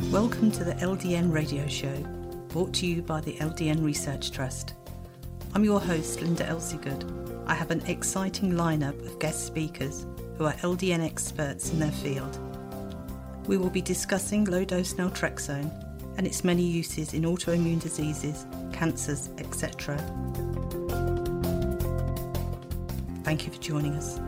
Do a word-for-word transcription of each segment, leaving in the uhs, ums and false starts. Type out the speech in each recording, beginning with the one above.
Welcome to the L D N Radio Show, brought to you by the L D N Research Trust. I'm your host, Linda Elseygood. I have an exciting lineup of guest speakers who are L D N experts in their field. We will be discussing low-dose naltrexone and its many uses in autoimmune diseases, cancers, et cetera. Thank you for joining us.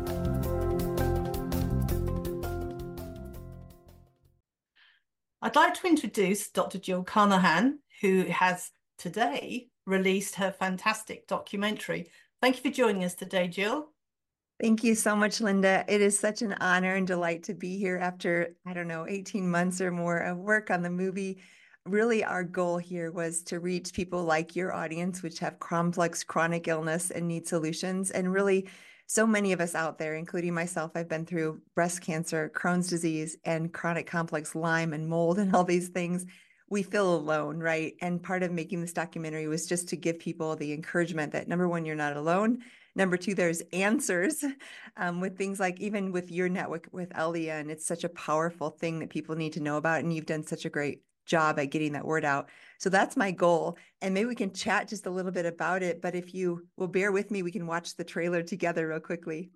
I'd like to introduce Doctor Jill Carnahan, who has today released her fantastic documentary. Thank you for joining us today, Jill. Thank you so much, Linda. It is such an honor and delight to be here after, I don't know, eighteen months or more of work on the movie. Really, our goal here was to reach people like your audience, which have complex chronic illness and need solutions. And really, so many of us out there, including myself, I've been through breast cancer, Crohn's disease, and chronic complex Lyme and mold and all these things. We feel alone, right? And part of making this documentary was just to give people the encouragement that, number one, you're not alone. Number two, there's answers um, with things like, even with your network with L D N, it's such a powerful thing that people need to know about. And you've done such a great job at getting that word out. So that's my goal. And maybe we can chat just a little bit about it. But if you will bear with me, we can watch the trailer together real quickly.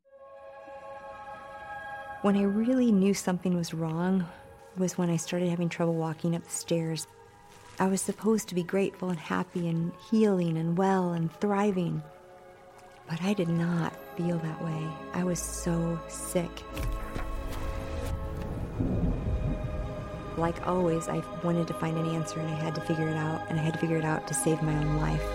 When I really knew something was wrong was when I started having trouble walking up the stairs. I was supposed to be grateful and happy and healing and well and thriving. But I did not feel that way. I was so sick. Like always, I wanted to find an answer and I had to figure it out, and I had to figure it out to save my own life.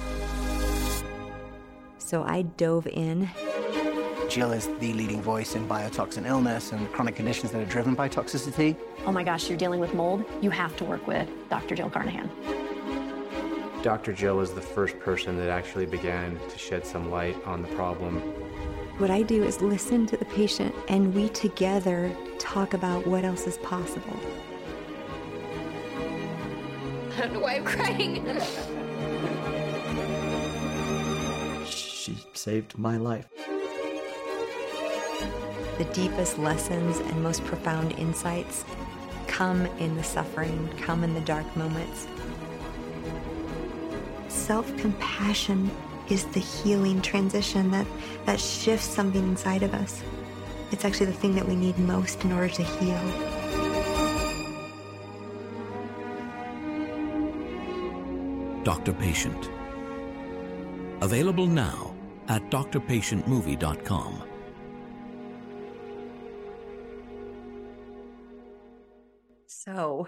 So I dove in. Jill is the leading voice in biotoxin illness and chronic conditions that are driven by toxicity. Oh my gosh, you're dealing with mold? You have to work with Doctor Jill Carnahan. Doctor Jill is the first person that actually began to shed some light on the problem. What I do is listen to the patient, and we together talk about what else is possible. I don't know why I'm crying. She saved my life. The deepest lessons and most profound insights come in the suffering, come in the dark moments. Self-compassion is the healing transition that, that shifts something inside of us. It's actually the thing that we need most in order to heal. Doctor Patient. Available now at d r patient movie dot com. So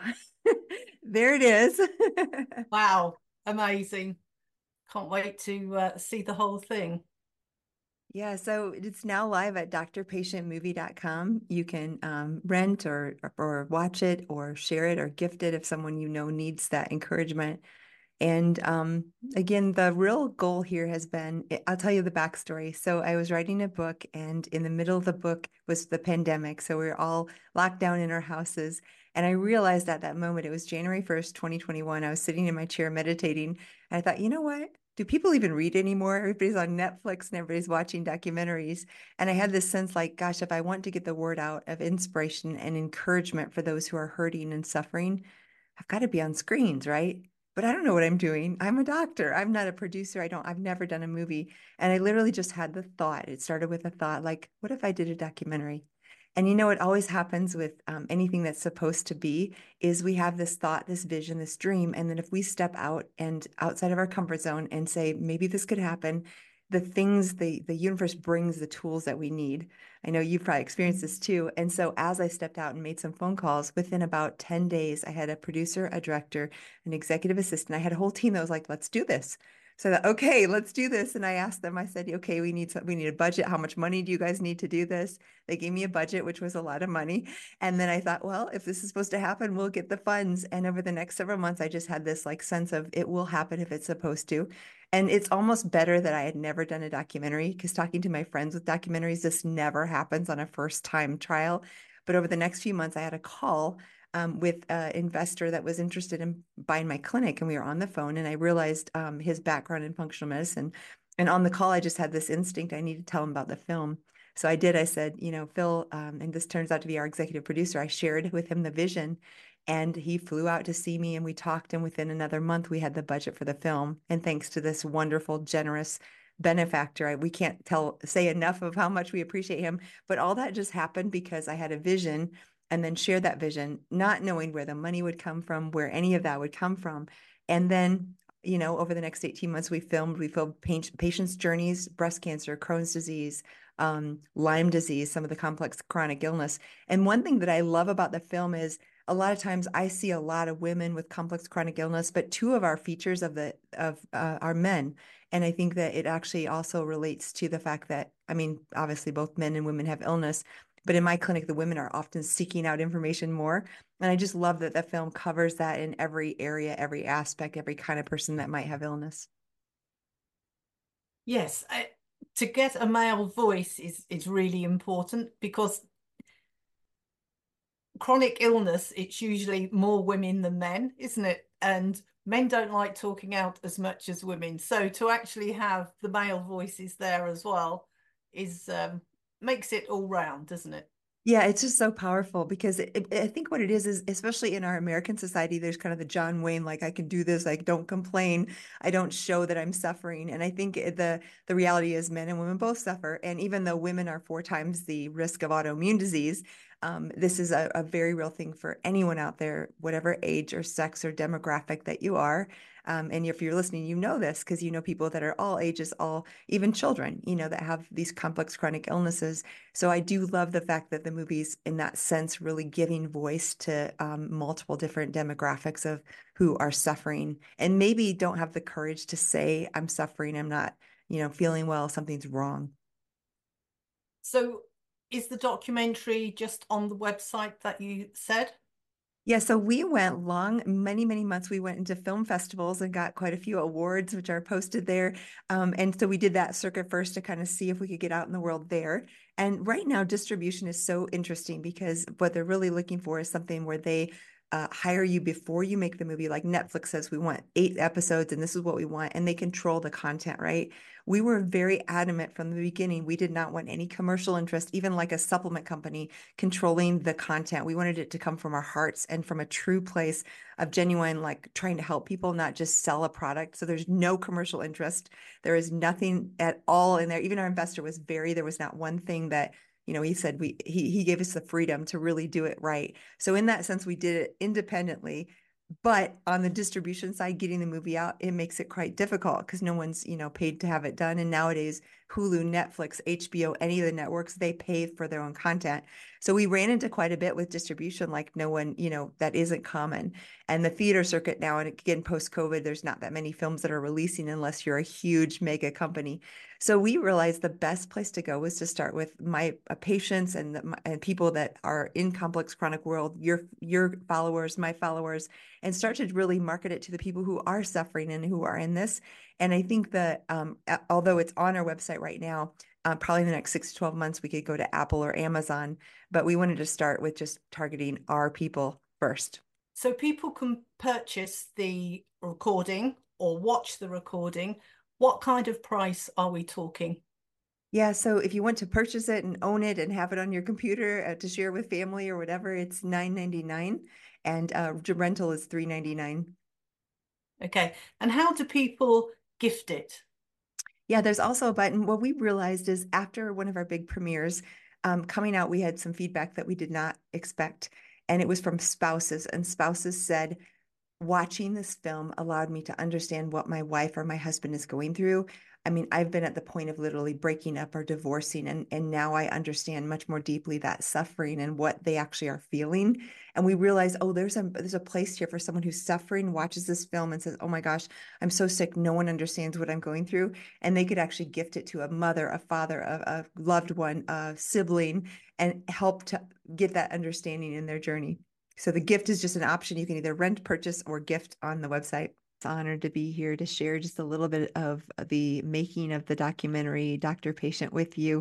there it is. Wow, amazing. Can't wait to uh, see the whole thing. Yeah, so it's now live at d r patient movie dot com. You can um, rent or or watch it or share it or gift it if someone you know needs that encouragement. And um, again, the real goal here has been, I'll tell you the backstory. So I was writing a book, and in the middle of the book was the pandemic. So we were all locked down in our houses. And I realized at that moment, it was January first, twenty twenty-one. I was sitting in my chair meditating. And I thought, you know what? Do people even read anymore? Everybody's on Netflix and everybody's watching documentaries. And I had this sense like, gosh, if I want to get the word out of inspiration and encouragement for those who are hurting and suffering, I've got to be on screens, right? But I don't know what I'm doing. I'm a doctor. I'm not a producer. I don't, I've never done a movie. And I literally just had the thought. It started with a thought like, what if I did a documentary? And you know, what always happens with um, anything that's supposed to be is we have this thought, this vision, this dream. And then if we step out and outside of our comfort zone and say, maybe this could happen, the things, the, the universe brings the tools that we need. I know you've probably experienced this too. And so as I stepped out and made some phone calls, within about ten days, I had a producer, a director, an executive assistant. I had a whole team that was like, let's do this. So I thought, okay, let's do this. And I asked them, I said, okay, we need some, we need a budget. How much money do you guys need to do this? They gave me a budget, which was a lot of money. And then I thought, well, if this is supposed to happen, we'll get the funds. And over the next several months, I just had this like sense of it will happen if it's supposed to. And it's almost better that I had never done a documentary, because talking to my friends with documentaries, this never happens on a first time trial. But over the next few months, I had a call Um, with an investor that was interested in buying my clinic, and we were on the phone, and I realized um, his background in functional medicine. And on the call, I just had this instinct. I needed to tell him about the film. So I did. I said, you know, Phil, um, and this turns out to be our executive producer, I shared with him the vision. And he flew out to see me and we talked, and within another month we had the budget for the film. And thanks to this wonderful, generous benefactor, I, we can't tell say enough of how much we appreciate him. But all that just happened because I had a vision and then shared that vision, not knowing where the money would come from, where any of that would come from. And then, you know, over the next eighteen months, we filmed, we filmed patients' journeys, breast cancer, Crohn's disease, um, Lyme disease, some of the complex chronic illness. And one thing that I love about the film is a lot of times I see a lot of women with complex chronic illness, but two of our features of the of uh, are men. And I think that it actually also relates to the fact that, I mean, obviously both men and women have illness, but in my clinic, the women are often seeking out information more. And I just love that the film covers that in every area, every aspect, every kind of person that might have illness. Yes, I, to get a male voice is, is really important, because chronic illness, it's usually more women than men, isn't it? And men don't like talking out as much as women. So to actually have the male voices there as well is um, makes it all round, doesn't it? Yeah, it's just so powerful because it, it, I think what it is, is especially in our American society, there's kind of the John Wayne, like, I can do this, I don't complain, I don't show that I'm suffering. And I think the, the reality is men and women both suffer. And even though women are four times the risk of autoimmune disease, um, this is a, a very real thing for anyone out there, whatever age or sex or demographic that you are. Um, and if you're listening, you know this because you know people that are all ages, all even children, you know, that have these complex chronic illnesses. So I do love the fact that the movie's in that sense really giving voice to um, multiple different demographics of who are suffering and maybe don't have the courage to say, I'm suffering, I'm not, you know, feeling well, something's wrong. So is the documentary just on the website that you said? Yeah, so we went long, many, many months. We went into film festivals and got quite a few awards, which are posted there. Um, and so we did that circuit first to kind of see if we could get out in the world there. And right now, distribution is so interesting because what they're really looking for is something where they uh, hire you before you make the movie. Like Netflix says, we want eight episodes and this is what we want. And they control the content, right? We were very adamant from the beginning. We did not want any commercial interest, even like a supplement company controlling the content. We wanted it to come from our hearts and from a true place of genuine, like trying to help people, not just sell a product. So there's no commercial interest. There is nothing at all in there. Even our investor was very, there was not one thing that, you know, he said we, he, he gave us the freedom to really do it right. So in that sense, we did it independently. But on the distribution side, getting the movie out, it makes it quite difficult because no one's, you know, paid to have it done. And nowadays, Hulu, Netflix, H B O, any of the networks, they pay for their own content. So we ran into quite a bit with distribution, like no one, you know, that isn't common. And the theater circuit now, and again, post-COVID, there's not that many films that are releasing unless you're a huge mega company. So we realized the best place to go was to start with my uh, patients and, the, and people that are in complex chronic world, your, your followers, my followers, and start to really market it to the people who are suffering and who are in this. And I think that um, although it's on our website right now, uh, probably in the next six to twelve months, we could go to Apple or Amazon, but we wanted to start with just targeting our people first. So people can purchase the recording or watch the recording. What kind of price are we talking? Yeah, so if you want to purchase it and own it and have it on your computer uh, to share with family or whatever, it's nine ninety-nine, and uh, rental is three ninety-nine. Okay, and how do people gift it? Yeah, there's also a button. What we realized is after one of our big premieres um, coming out, we had some feedback that we did not expect, and it was from spouses, and spouses said, watching this film allowed me to understand what my wife or my husband is going through. I mean, I've been at the point of literally breaking up or divorcing, and, and now I understand much more deeply that suffering and what they actually are feeling. And we realize, oh, there's a there's a place here for someone who's suffering, watches this film and says, oh my gosh, I'm so sick. No one understands what I'm going through. And they could actually gift it to a mother, a father, a, a loved one, a sibling, and help to get that understanding in their journey. So the gift is just an option. You can either rent, purchase, or gift on the website. It's an honor to be here to share just a little bit of the making of the documentary Doctor Patient with you.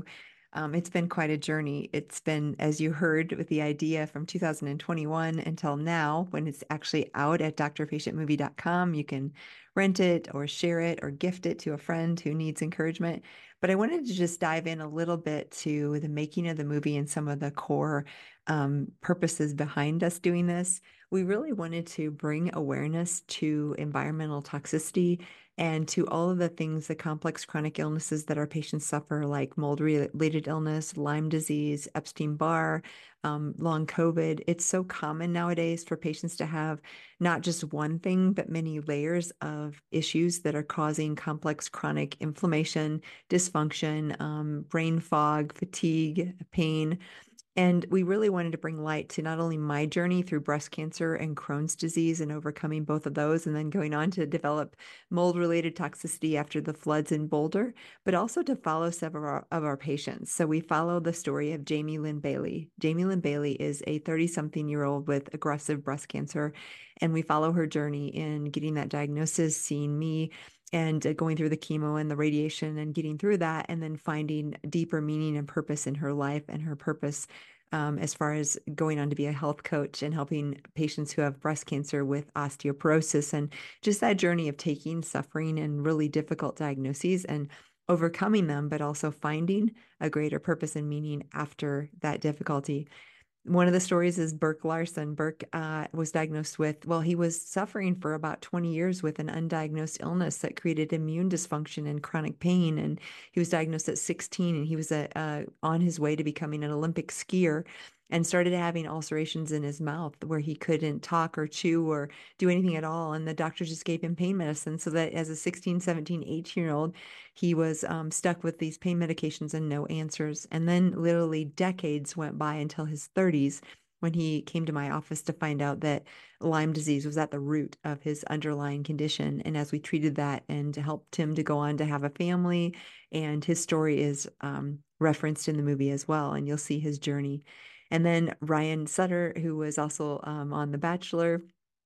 Um, it's been quite a journey. It's been, as you heard, with the idea from two thousand twenty-one until now, when it's actually out at dr patient movie dot com. You can rent it or share it or gift it to a friend who needs encouragement. But I wanted to just dive in a little bit to the making of the movie and some of the core um, purposes behind us doing this. We really wanted to bring awareness to environmental toxicity and to all of the things, the complex chronic illnesses that our patients suffer, like mold-related illness, Lyme disease, Epstein-Barr, um, long COVID. It's so common nowadays for patients to have not just one thing, but many layers of issues that are causing complex chronic inflammation, dysfunction, um, brain fog, fatigue, pain. And we really wanted to bring light to not only my journey through breast cancer and Crohn's disease and overcoming both of those, and then going on to develop mold-related toxicity after the floods in Boulder, but also to follow several of our, of our patients. So we follow the story of Jamie Lynn Bailey. Jamie Lynn Bailey is a thirty-something-year-old with aggressive breast cancer, and we follow her journey in getting that diagnosis, seeing me, and uh, going through the chemo and the radiation and getting through that, and then finding deeper meaning and purpose in her life and her purpose um, as far as going on to be a health coach and helping patients who have breast cancer with osteoporosis, and just that journey of taking suffering and really difficult diagnoses and overcoming them, but also finding a greater purpose and meaning after that difficulty. One of the stories is Burke Larson. Burke uh, was diagnosed with, well, he was suffering for about twenty years with an undiagnosed illness that created immune dysfunction and chronic pain. And he was diagnosed at sixteen, and he was a, uh, on his way to becoming an Olympic skier, and started having ulcerations in his mouth where he couldn't talk or chew or do anything at all. And the doctor just gave him pain medicine, so that as a sixteen, seventeen, eighteen-year-old, he was um, stuck with these pain medications and no answers. And then literally decades went by until his thirties, when he came to my office to find out that Lyme disease was at the root of his underlying condition. And as we treated that and helped him to go on to have a family, and his story is um, referenced in the movie as well, and you'll see his journey. And then Ryan Sutter, who was also um, on The Bachelor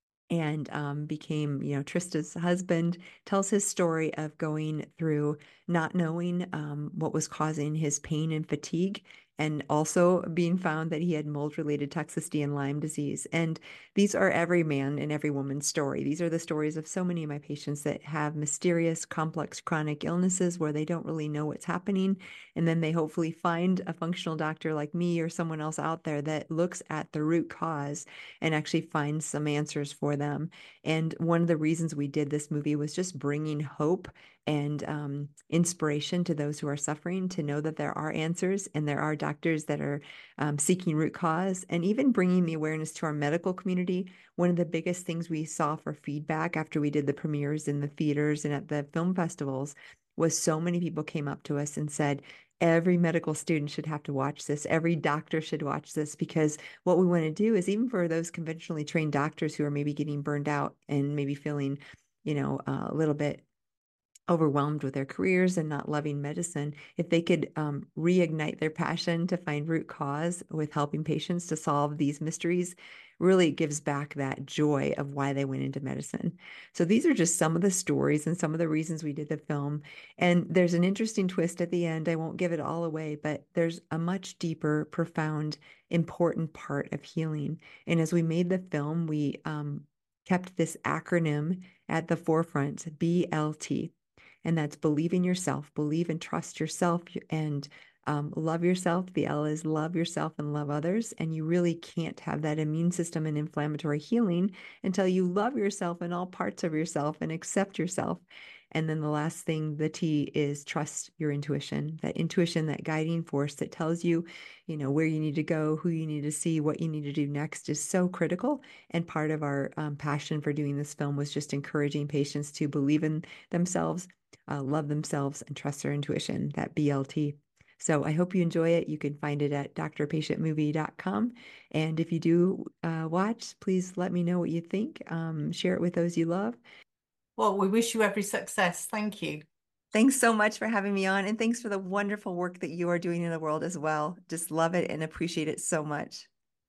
and um, became, you know, Trista's husband, tells his story of going through not knowing um, what was causing his pain and fatigue, and also being found that he had mold-related toxicity and Lyme disease. And these are every man and every woman's story. These are the stories of so many of my patients that have mysterious, complex, chronic illnesses where they don't really know what's happening. And then they hopefully find a functional doctor like me or someone else out there that looks at the root cause and actually finds some answers for them. And one of the reasons we did this movie was just bringing hope and um, inspiration to those who are suffering, to know that there are answers and there are doctors that are um, seeking root cause, and even bringing the awareness to our medical community. One of the biggest things we saw for feedback after we did the premieres in the theaters and at the film festivals was so many people came up to us and said, every medical student should have to watch this. Every doctor should watch this, because what we want to do is, even for those conventionally trained doctors who are maybe getting burned out and maybe feeling, you know, uh, a little bit overwhelmed with their careers and not loving medicine, if they could um, reignite their passion to find root cause with helping patients to solve these mysteries, really gives back that joy of why they went into medicine. So these are just some of the stories and some of the reasons we did the film. And there's an interesting twist at the end. I won't give it all away, but there's a much deeper, profound, important part of healing. And as we made the film, we um, kept this acronym at the forefront, B L T. And that's believe in yourself, believe and trust yourself, and um, love yourself. The L is love yourself and love others. And you really can't have that immune system and inflammatory healing until you love yourself in all parts of yourself and accept yourself. And then the last thing, the T, is trust your intuition, that intuition, that guiding force that tells you, you know, where you need to go, who you need to see, what you need to do next, is so critical. And part of our um, passion for doing this film was just encouraging patients to believe in themselves, Uh, love themselves, and trust their intuition, that B L T. So I hope you enjoy it. You can find it at dr patient movie dot com. And if you do uh, watch, please let me know what you think. Um, share it with those you love. Well, we wish you every success. Thank you. Thanks so much for having me on. And thanks for the wonderful work that you are doing in the world as well. Just love it and appreciate it so much.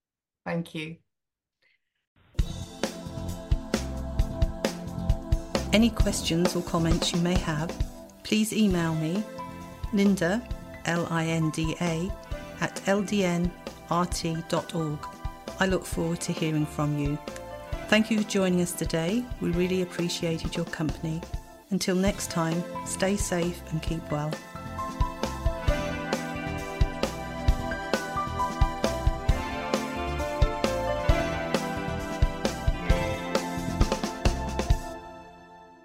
Thank you. Any questions or comments you may have, please email me, Linda L I N D A, at L D N R T dot org. I look forward to hearing from you. Thank you for joining us today. We really appreciated your company. Until next time, stay safe and keep well.